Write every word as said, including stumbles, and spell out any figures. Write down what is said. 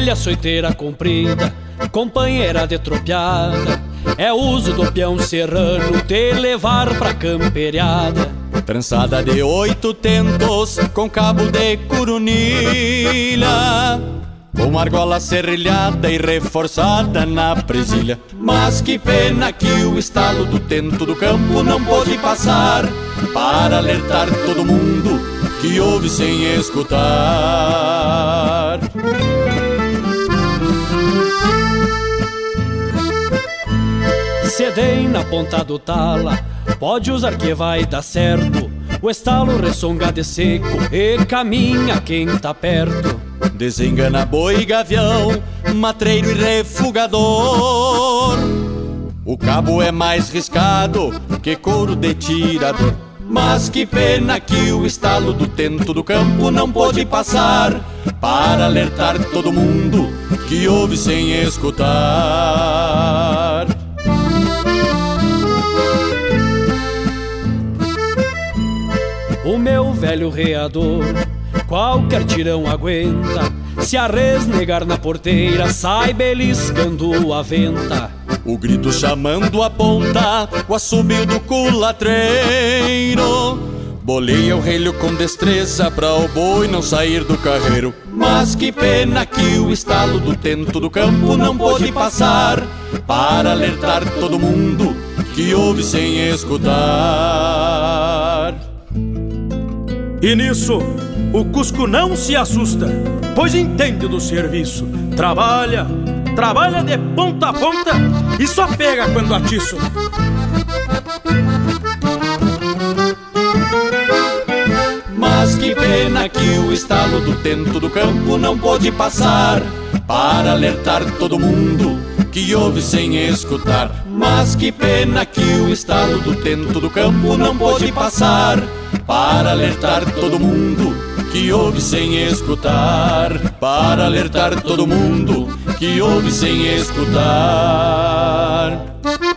velha soiteira comprida, companheira de tropiada, é uso do peão serrano te levar pra camperiada. Trançada de oito tentos com cabo de curunilha, com argola serrilhada e reforçada na presilha. Mas que pena que o estalo do tento do campo não pôde passar, para alertar todo mundo que ouve sem escutar. Cedem na ponta do tala, pode usar que vai dar certo. O estalo ressonga de seco e caminha quem tá perto. Desengana boi, gavião, matreiro e refugador. O cabo é mais riscado que couro de tirador. Mas que pena que o estalo do tento do campo não pôde passar, para alertar todo mundo que ouve sem escutar. O meu velho reador, qualquer tirão aguenta. Se a res negar na porteira, sai beliscando a venta. O grito chamando a ponta, o assobio do culatreiro, boleia o relho com destreza pra o boi não sair do carreiro. Mas que pena que o estalo do tento do campo não pôde passar, para alertar todo mundo que ouve sem escutar. E nisso, o Cusco não se assusta, pois entende do serviço. Trabalha, trabalha de ponta a ponta e só pega quando atiço. Mas que pena que o estalo do tento do campo não pôde passar, para alertar todo mundo que ouve sem escutar. Mas que pena que o estalo do tento do campo não pôde passar, para alertar todo mundo que ouve sem escutar. Para alertar todo mundo que ouve sem escutar.